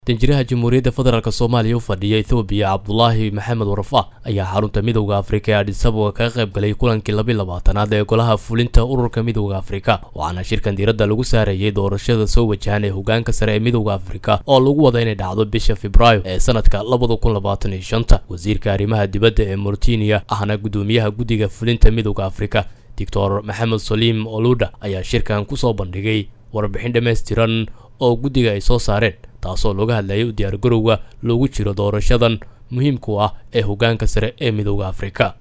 danjiraha Jamhuuriyadda Federaalka Soomaaliya u fadhiya Itoobiya Cabdullaahi Maxamed Warfa ayaa xarunta Midowga Afrika ee Addis Ababa ka qayb galay kulankii 22aad ee golaha fulinta ururka Midowga Afrika waxaana shirkan diiradda lagu saarayay doorashada soo wajahan ee hoggaanka sare ee Midowga Afrika oo lagu wada inay dhacdo bisha Febraayo ee sanadka 2025 wasiirka arrimaha dibadda ee Mauritania ahna gudoomiyaha guddiga fulinta Midowga Afrika Dr. Maxamed Salim Oluda ayaa shirkan ku soo bandhigay warbixin dhameystiran oo guddiga ay soo saareen taasoo looga hadlayay u diyaar garowga loogu jiro doorashadan muhiimka ah ee hoggaanka sare ee Midowga Afrika